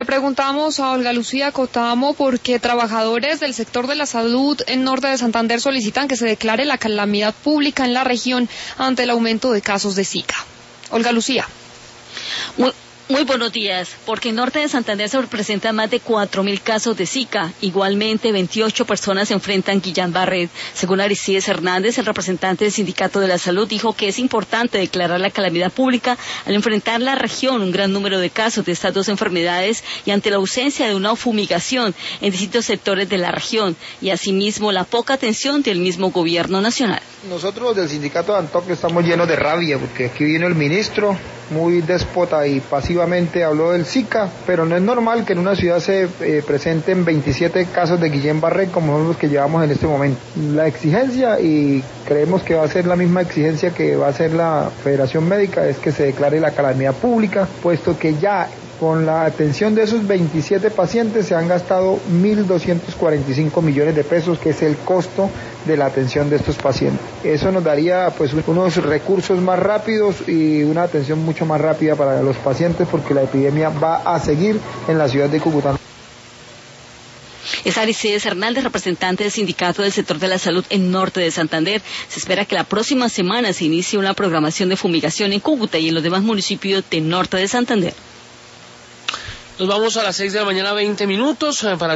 preguntamos a Olga Lucía Cotamo porque trabajadores del sector de la salud en norte de Santander solicitan que se declare la calamidad pública en la región ante el aumento de casos de Zika. Olga Lucía. Muy buenos días, porque en norte de Santander se presentan más de 4.000 casos de Zika. Igualmente, 28 personas se enfrentan Guillain-Barré. Según Aristides Hernández, el representante del Sindicato de la Salud, dijo que es importante declarar la calamidad pública al enfrentar la región un gran número de casos de estas dos enfermedades y ante la ausencia de una fumigación en distintos sectores de la región y asimismo la poca atención del mismo gobierno nacional. Nosotros del Sindicato de Antioquia estamos llenos de rabia porque aquí vino el ministro muy déspota y pasivamente habló del Zika, pero no es normal que en una ciudad se presenten 27 casos de Guillain-Barré como son los que llevamos en este momento. La exigencia, y creemos que va a ser la misma exigencia que va a hacer la Federación Médica, es que se declare la calamidad pública, puesto que ya con la atención de esos 27 pacientes se han gastado 1.245 millones de pesos, que es el costo de la atención de estos pacientes. Eso nos daría pues unos recursos más rápidos y una atención mucho más rápida para los pacientes, porque la epidemia va a seguir en la ciudad de Cúcuta. Es Aristides Hernández, representante del Sindicato del Sector de la Salud en norte de Santander. Se espera que la próxima semana se inicie una programación de fumigación en Cúcuta y en los demás municipios de norte de Santander. Nos vamos a las 6 de la mañana, 20 minutos, para